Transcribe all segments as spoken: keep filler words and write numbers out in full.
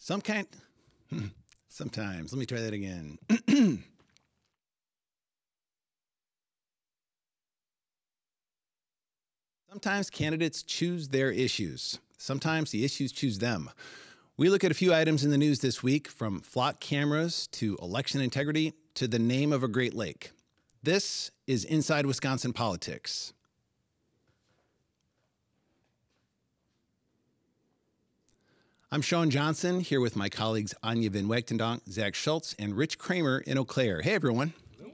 Some kind, sometimes, let me try that again. Sometimes candidates choose their issues. Sometimes the issues choose them. We look at a few items in the news this week, from flock cameras to election integrity to the name of a Great Lake. This is Inside Wisconsin Politics. I'm Sean Johnson, here with my colleagues Anya Van Wagtendonk, Zach Schultz, and Rich Kramer in Eau Claire. Hey, everyone. Hello.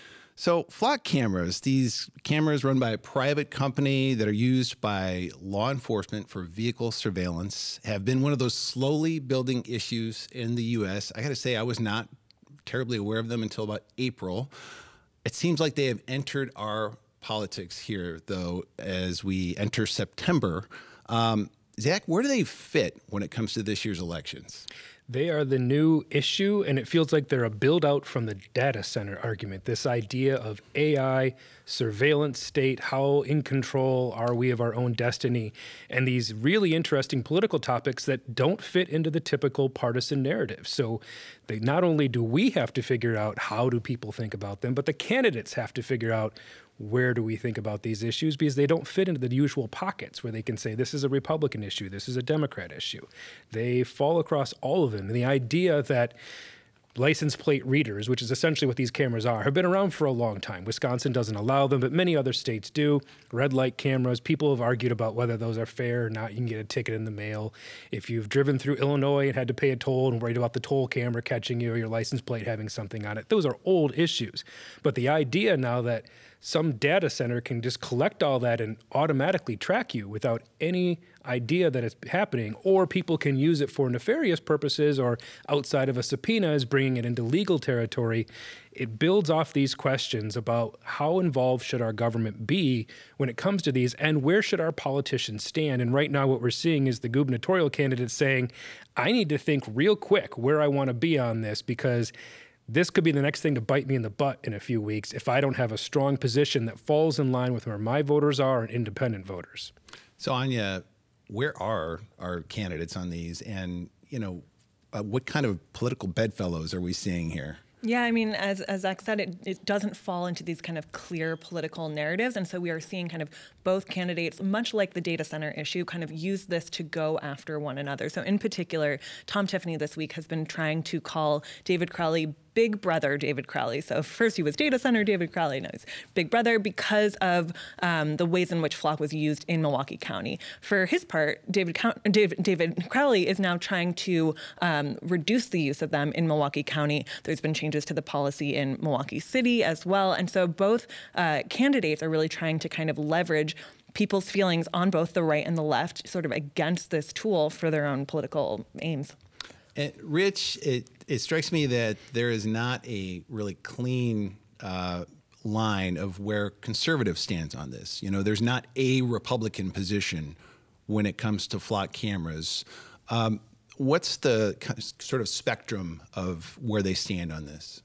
So flock cameras, these cameras run by a private company that are used by law enforcement for vehicle surveillance, have been one of those slowly building issues in the U S. I got to say, I was not terribly aware of them until about April. It seems like they have entered our politics here, though, as we enter September. Um, Zach, where do they fit when it comes to this year's elections? They are the new issue, and it feels like they're a build-out from the data center argument, this idea of A I, surveillance state, how in control are we of our own destiny, and these really interesting political topics that don't fit into the typical partisan narrative. So they, not only do we have to figure out how do people think about them, but the candidates have to figure out where do we think about these issues, because they don't fit into the usual pockets where they can say this is a Republican issue, this is a Democrat issue. They fall across all of them. And the idea that license plate readers, which is essentially what these cameras are, have been around for a long time. Wisconsin doesn't allow them, but many other states do. Red light cameras, people have argued about whether those are fair or not. You can get a ticket in the mail. If you've driven through Illinois and had to pay a toll and worried about the toll camera catching you or your license plate having something on it, those are old issues. But the idea now that some data center can just collect all that and automatically track you without any idea that it's happening, or people can use it for nefarious purposes or outside of a subpoena is bringing it into legal territory. It builds off these questions about how involved should our government be when it comes to these, and where should our politicians stand? And right now what we're seeing is the gubernatorial candidate saying, I need to think real quick where I want to be on this, because this could be the next thing to bite me in the butt in a few weeks if I don't have a strong position that falls in line with where my voters are and independent voters. So, Anya, where are our candidates on these? And, you know, uh, what kind of political bedfellows are we seeing here? Yeah, I mean, as as Zach said, it, it doesn't fall into these kind of clear political narratives. And so we are seeing kind of both candidates, much like the data center issue, kind of use this to go after one another. So in particular, Tom Tiffany this week has been trying to call David Crowley Big Brother David Crowley. So first he was data center David Crowley, now he's Big Brother, because of um, the ways in which Flock was used in Milwaukee County. For his part, David, David, David Crowley is now trying to um, reduce the use of them in Milwaukee County. There's been changes to the policy in Milwaukee City as well. And so both uh, candidates are really trying to kind of leverage people's feelings on both the right and the left, sort of against this tool for their own political aims. And Rich, it, it strikes me that there is not a really clean uh, line of where conservative stands on this. You know, there's not a Republican position when it comes to flock cameras. Um, what's the sort of spectrum of where they stand on this?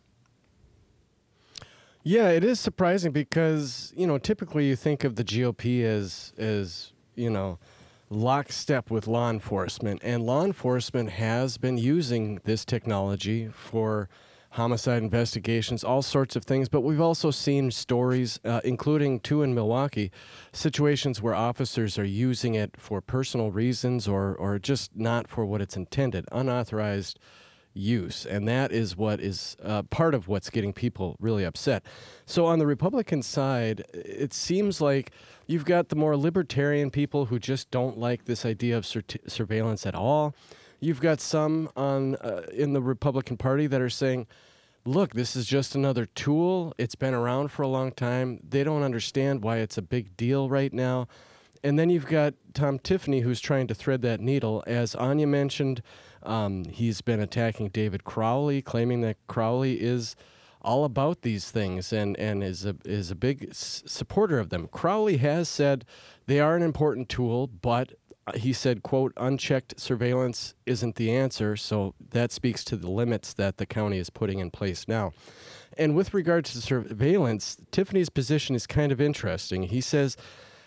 Yeah, it is surprising because, you know, typically you think of the G O P as, as you know, lockstep with law enforcement, and law enforcement has been using this technology for homicide investigations, all sorts of things. But we've also seen stories, uh, including two in Milwaukee, situations where officers are using it for personal reasons or or just not for what it's intended, unauthorized use. And that is what is uh, part of what's getting people really upset. So on the Republican side, it seems like you've got the more libertarian people who just don't like this idea of sur- surveillance at all. You've got some on uh, in the Republican Party that are saying, look, this is just another tool. It's been around for a long time. They don't understand why it's a big deal right now. And then you've got Tom Tiffany, who's trying to thread that needle. As Anya mentioned, um, he's been attacking David Crowley, claiming that Crowley is all about these things and, and is a is a big s- supporter of them. Crowley has said they are an important tool, but he said, quote, unchecked surveillance isn't the answer. So that speaks to the limits that the county is putting in place now. And with regard to surveillance, Tiffany's position is kind of interesting. He says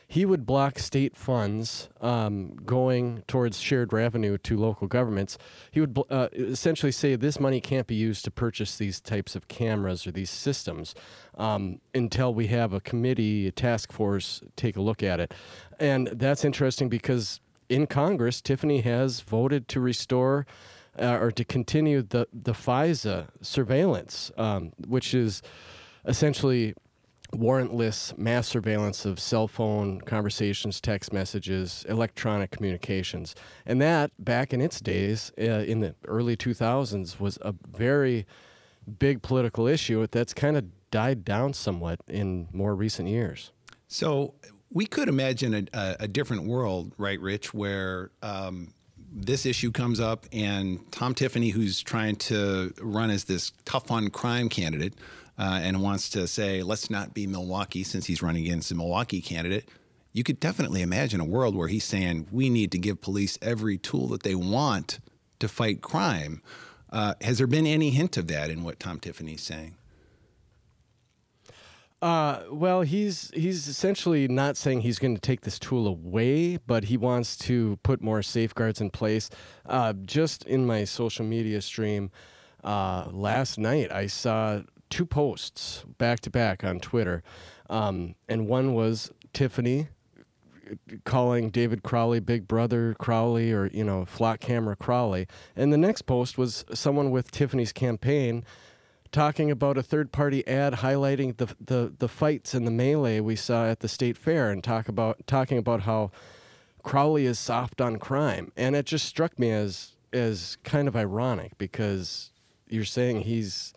he would block state funds um, going towards shared revenue to local governments. He would uh, essentially say this money can't be used to purchase these types of cameras or these systems um, until we have a committee, a task force, take a look at it. And that's interesting because in Congress, Tiffany has voted to restore uh, or to continue the, the FISA surveillance, um, which is essentially warrantless mass surveillance of cell phone conversations, text messages, electronic communications. And that, back in its days, uh, in the early two thousands, was a very big political issue that's kind of died down somewhat in more recent years. So we could imagine a, a, a different world, right, Rich, where um, this issue comes up and Tom Tiffany, who's trying to run as this tough on crime candidate, Uh, and wants to say, let's not be Milwaukee since he's running against a Milwaukee candidate, you could definitely imagine a world where he's saying we need to give police every tool that they want to fight crime. Uh, has there been any hint of that in what Tom Tiffany's saying? Uh, well, he's he's essentially not saying he's going to take this tool away, but he wants to put more safeguards in place. Uh, just in my social media stream uh, last night, I saw two posts back to back on Twitter. Um, and one was Tiffany calling David Crowley Big Brother Crowley, or, you know, Flock Camera Crowley. And the next post was someone with Tiffany's campaign talking about a third party ad highlighting the, the, the fights and the melee we saw at the state fair, and talk about talking about how Crowley is soft on crime. And it just struck me as, as kind of ironic, because you're saying he's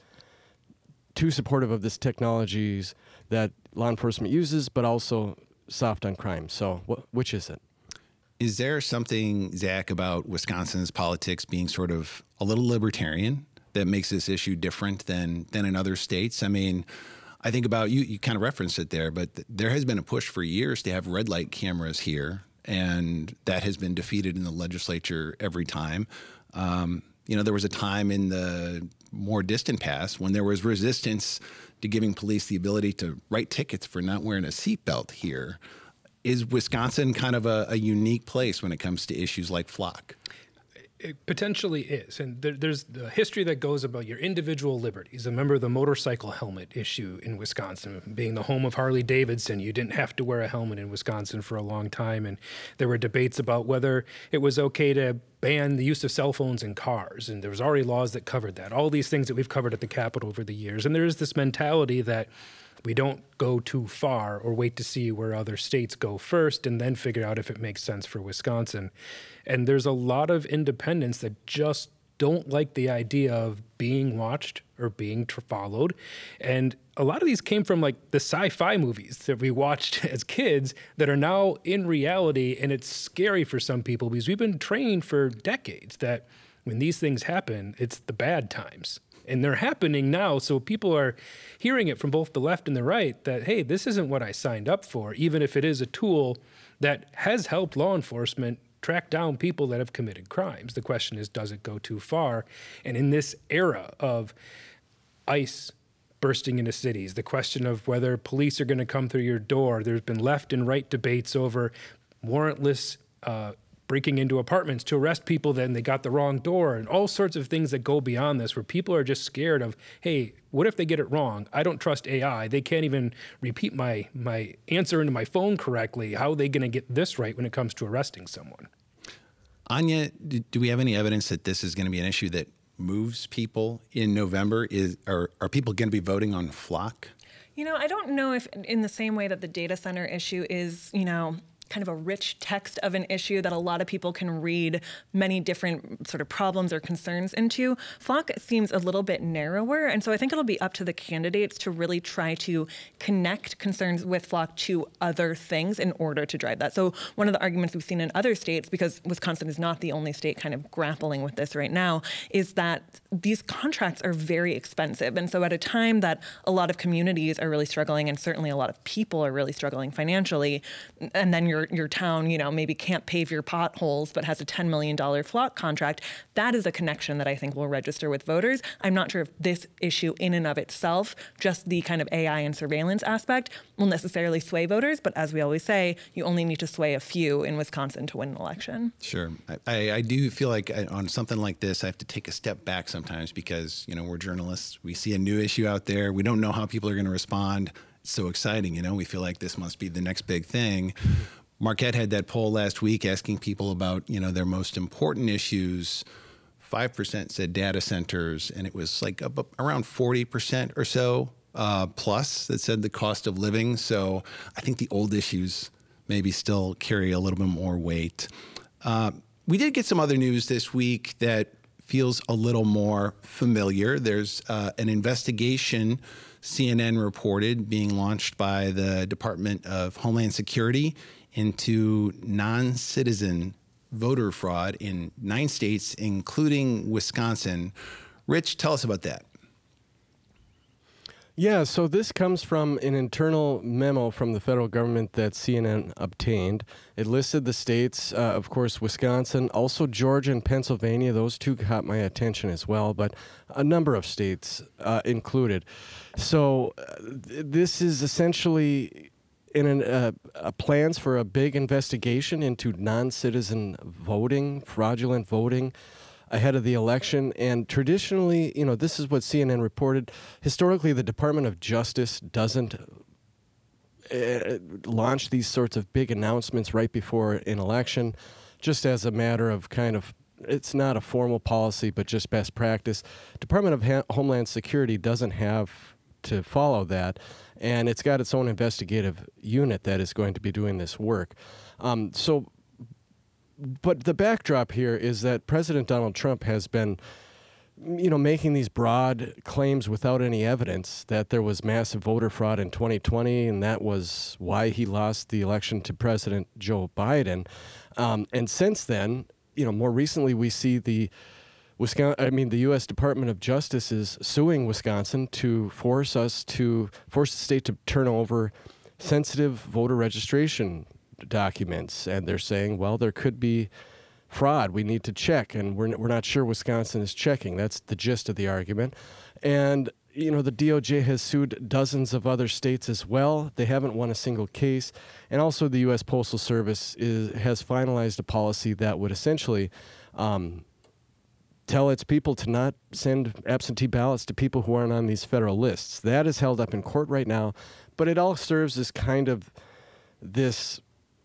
too supportive of this technologies that law enforcement uses, but also soft on crime. So wh- which is it? Is there something, Zach, about Wisconsin's politics being sort of a little libertarian that makes this issue different than than in other states? I mean, I think about, you, you kind of referenced it there, but th- there has been a push for years to have red light cameras here, and that has been defeated in the legislature every time. Um, you know, there was a time in the more distant past when there was resistance to giving police the ability to write tickets for not wearing a seatbelt here. Is Wisconsin kind of a, a unique place when it comes to issues like Flock? It potentially is. And there, there's the history that goes about your individual liberties. Remember the motorcycle helmet issue in Wisconsin, being the home of Harley Davidson. You didn't have to wear a helmet in Wisconsin for a long time. And there were debates about whether it was okay to ban the use of cell phones in cars. And there was already laws that covered that. All these things that we've covered at the Capitol over the years. And there is this mentality that we don't go too far or wait to see where other states go first and then figure out if it makes sense for Wisconsin. And there's a lot of independents that just don't like the idea of being watched or being tr- followed. And a lot of these came from like the sci-fi movies that we watched as kids that are now in reality. And it's scary for some people because we've been trained for decades that when these things happen, it's the bad times. And they're happening now, so people are hearing it from both the left and the right that, hey, this isn't what I signed up for, even if it is a tool that has helped law enforcement track down people that have committed crimes. The question is, does it go too far? And in this era of ICE bursting into cities, the question of whether police are going to come through your door, there's been left and right debates over warrantless uh breaking into apartments to arrest people, then they got the wrong door, and all sorts of things that go beyond this, where people are just scared of, hey, what if they get it wrong? I don't trust A I. They can't even repeat my my answer into my phone correctly. How are they going to get this right when it comes to arresting someone? Anya, do, do we have any evidence that this is going to be an issue that moves people in November? Is are, are people going to be voting on Flock? You know, I don't know if in the same way that the data center issue is, you know, kind of a rich text of an issue that a lot of people can read many different sort of problems or concerns into. Flock seems a little bit narrower, and so I think it'll be up to the candidates to really try to connect concerns with Flock to other things in order to drive that. So one of the arguments we've seen in other states, because Wisconsin is not the only state kind of grappling with this right now, is that these contracts are very expensive. And so at a time that a lot of communities are really struggling, and certainly a lot of people are really struggling financially, and then you're your your town, you know, maybe can't pave your potholes, but has a ten million dollars flock contract. That is a connection that I think will register with voters. I'm not sure if this issue in and of itself, just the kind of A I and surveillance aspect, will necessarily sway voters. But as we always say, you only need to sway a few in Wisconsin to win an election. Sure. I, I do feel like I, on something like this, I have to take a step back sometimes because, you know, we're journalists. We see a new issue out there. We don't know how people are going to respond. It's so exciting. You know, we feel like this must be the next big thing. Marquette had that poll last week asking people about, you know, their most important issues. five percent said data centers, and it was like up, up around forty percent or so uh, plus that said the cost of living. So I think the old issues maybe still carry a little bit more weight. Uh, we did get some other news this week that feels a little more familiar. There's uh, an investigation C N N reported being launched by the Department of Homeland Security into non-citizen voter fraud in nine states, including Wisconsin. Rich, tell us about that. Yeah, so this comes from an internal memo from the federal government that C N N obtained. It listed the states, uh, of course, Wisconsin, also Georgia and Pennsylvania. Those two caught my attention as well, but a number of states uh, included. So uh, th- this is essentially in an, uh, uh, plans for a big investigation into non-citizen voting, fraudulent voting, ahead of the election. And traditionally, you know, this is what C N N reported. Historically, the Department of Justice doesn't uh, launch these sorts of big announcements right before an election, just as a matter of kind of, it's not a formal policy, but just best practice. Department of ha- Homeland Security doesn't have to follow that, and it's got its own investigative unit that is going to be doing this work. Um, so But the backdrop here is that President Donald Trump has been, you know, making these broad claims without any evidence that there was massive voter fraud in twenty twenty, and that was why he lost the election to President Joe Biden. Um, and since then, you know, more recently we see the Wisconsin, I mean, the U S Department of Justice is suing Wisconsin to force us to force the state to turn over sensitive voter registration documents, and they're saying, well, there could be fraud. We need to check, and we're we're not sure Wisconsin is checking. That's the gist of the argument. And you know, the D O J has sued dozens of other states as well. They haven't won a single case. And also, the U S Postal Service is has finalized a policy that would essentially um, tell its people to not send absentee ballots to people who aren't on these federal lists. That is held up in court right now, but it all serves as kind of this.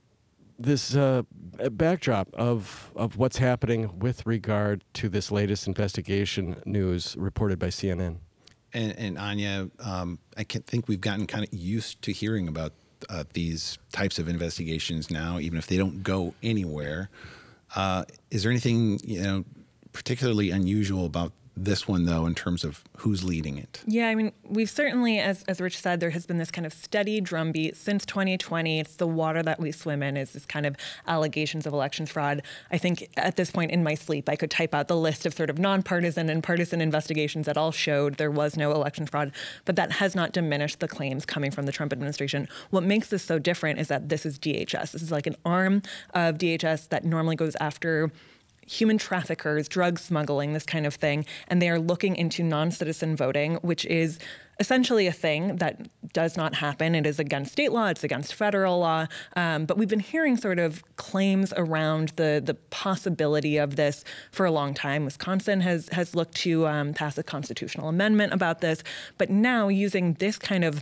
this uh, backdrop of of what's happening with regard to this latest investigation news reported by C N N. And, and Anya, um, I can think we've gotten kind of used to hearing about uh, these types of investigations now, even if they don't go anywhere. Uh, is there anything, you know, particularly unusual about this one, though, in terms of who's leading it? Yeah, I mean, we've certainly, as as Rich said, there has been this kind of steady drumbeat since twenty twenty. It's the water that we swim in, is this kind of allegations of elections fraud. I think at this point in my sleep, I could type out the list of sort of nonpartisan and partisan investigations that all showed there was no election fraud, but that has not diminished the claims coming from the Trump administration. What makes this so different is that this is D H S. This is like an arm of D H S that normally goes after human traffickers, drug smuggling, this kind of thing, and they are looking into non-citizen voting, which is essentially a thing that does not happen. It is against state law, it's against federal law, um, but we've been hearing sort of claims around the the possibility of this for a long time. Wisconsin has has looked to um, pass a constitutional amendment about this, but now using this kind of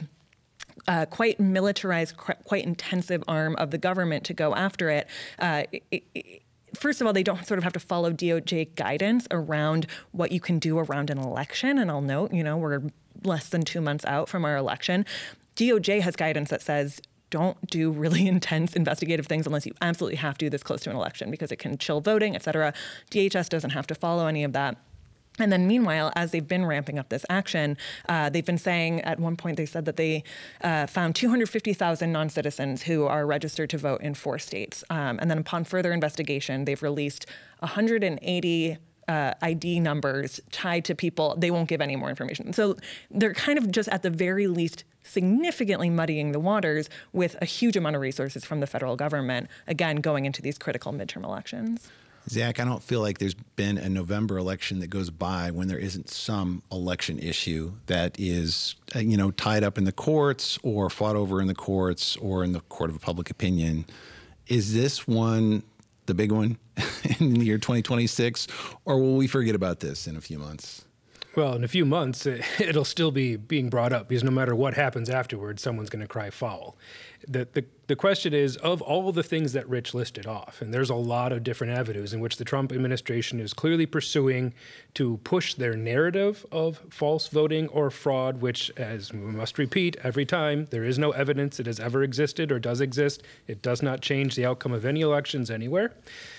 Uh, quite militarized, quite intensive arm of the government to go after it, uh, it, it First of all, they don't sort of have to follow D O J guidance around what you can do around an election. And I'll note, you know, we're less than two months out from our election. D O J has guidance that says don't do really intense investigative things unless you absolutely have to this close to an election because it can chill voting, et cetera. D H S doesn't have to follow any of that. And then meanwhile, as they've been ramping up this action, uh, they've been saying at one point they said that they uh, found two hundred fifty thousand non-citizens who are registered to vote in four states. Um, and then upon further investigation, they've released one hundred eighty uh, I D numbers tied to people, they won't give any more information. So they're kind of just at the very least significantly muddying the waters with a huge amount of resources from the federal government, again, going into these critical midterm elections. Zach, I don't feel like there's been a November election that goes by when there isn't some election issue that is, uh, you know, tied up in the courts or fought over in the courts or in the court of public opinion. Is this one the big one in the year twenty twenty-six, or will we forget about this in a few months? Well, in a few months, it, it'll still be being brought up because no matter what happens afterwards, someone's going to cry foul. The, the, the question is, of all the things that Rich listed off, and there's a lot of different avenues in which the Trump administration is clearly pursuing to push their narrative of false voting or fraud, which, as we must repeat every time, there is no evidence it has ever existed or does exist. It does not change the outcome of any elections anywhere.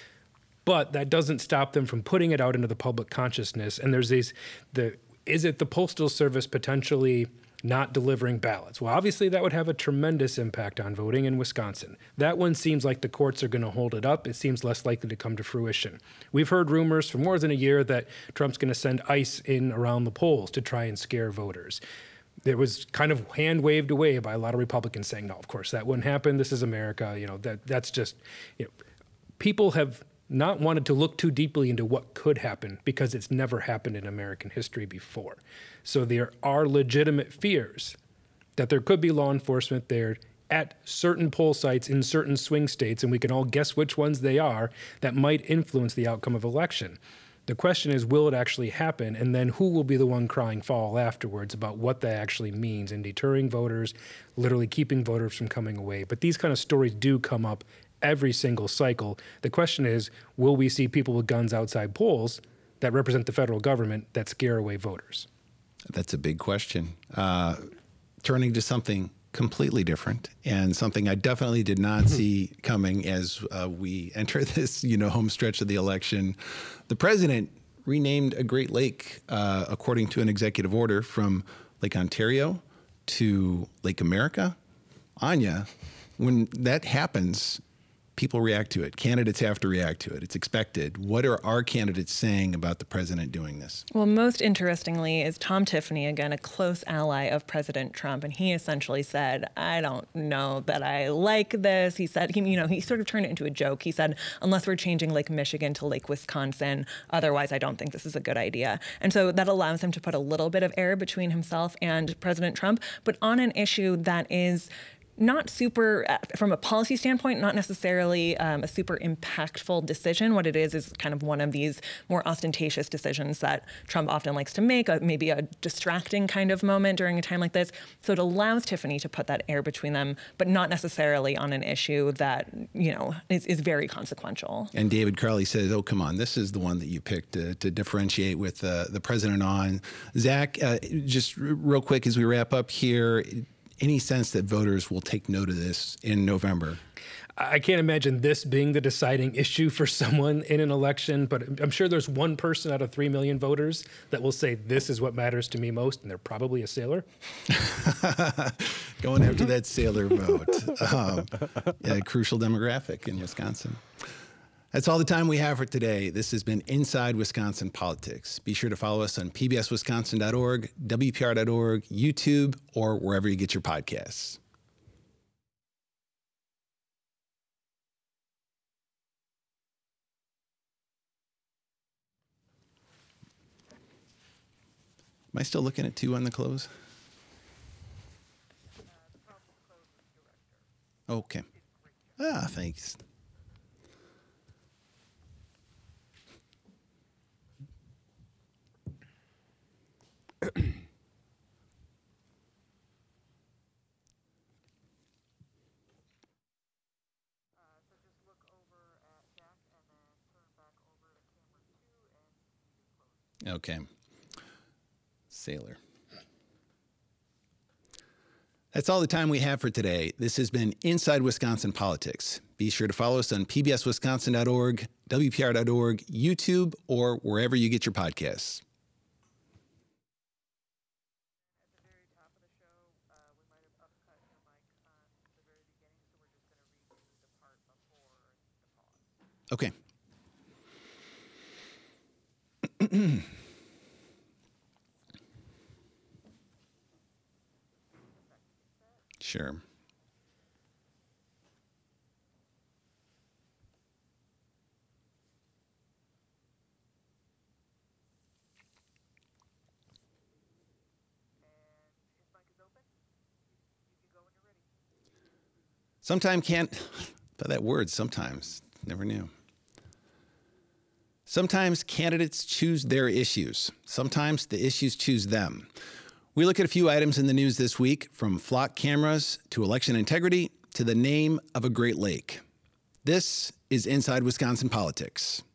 But that doesn't stop them from putting it out into the public consciousness. And there's these, the is it the Postal Service potentially not delivering ballots? Well, obviously that would have a tremendous impact on voting in Wisconsin. That one seems like the courts are going to hold it up. It seems less likely to come to fruition. We've heard rumors for more than a year that Trump's going to send ICE in around the polls to try and scare voters. It was kind of hand waved away by a lot of Republicans saying, no, of course that wouldn't happen. This is America. You know, that that's just, you know, people have not wanted to look too deeply into what could happen because it's never happened in American history before. So there are legitimate fears that there could be law enforcement there at certain poll sites in certain swing states, and we can all guess which ones they are, that might influence the outcome of election. The question is, will it actually happen? And then who will be the one crying foul afterwards about what that actually means in deterring voters, literally keeping voters from coming away. But these kind of stories do come up every single cycle. The question is, will we see people with guns outside polls that represent the federal government that scare away voters? That's a big question. Uh, turning to something completely different and something I definitely did not see coming as uh, we enter this, you know, home stretch of the election. The president renamed a Great Lake, uh, according to an executive order, from Lake Ontario to Lake America. Anya, when that happens, people react to it. Candidates have to react to it. It's expected. What are our candidates saying about the president doing this? Well, most interestingly is Tom Tiffany, again, a close ally of President Trump. And he essentially said, I don't know that I like this. He said, he, you know, he sort of turned it into a joke. He said, unless we're changing Lake Michigan to Lake Wisconsin, otherwise I don't think this is a good idea. And so that allows him to put a little bit of air between himself and President Trump, but on an issue that is not super, from a policy standpoint, not necessarily um, a super impactful decision. What it is is kind of one of these more ostentatious decisions that Trump often likes to make, a, maybe a distracting kind of moment during a time like this. So it allows Tiffany to put that air between them, but not necessarily on an issue that, you know, is, is very consequential. And David Crowley says, oh, come on, this is the one that you picked to, to differentiate with uh, the president on. Zach, uh, just r- real quick as we wrap up here, any sense that voters will take note of this in November? I can't imagine this being the deciding issue for someone in an election, but I'm sure there's one person out of three million voters that will say this is what matters to me most, and they're probably a sailor. Going after that sailor vote. Um, yeah, crucial demographic in Wisconsin. That's all the time we have for today. This has been Inside Wisconsin Politics. Be sure to follow us on P B S Wisconsin dot org, W P R dot org, YouTube, or wherever you get your podcasts. Am I still looking at two on the close? Okay. Ah, thanks. Okay. Sailor. That's all the time we have for today. This has been Inside Wisconsin Politics. Be sure to follow us on P B S Wisconsin dot org, W P R dot org, YouTube, or wherever you get your podcasts. Okay. Sure. Sometimes can't, by that word, sometimes, never knew. Sometimes candidates choose their issues. Sometimes the issues choose them. We look at a few items in the news this week, from flock cameras to election integrity to the name of a Great Lake. This is Inside Wisconsin Politics.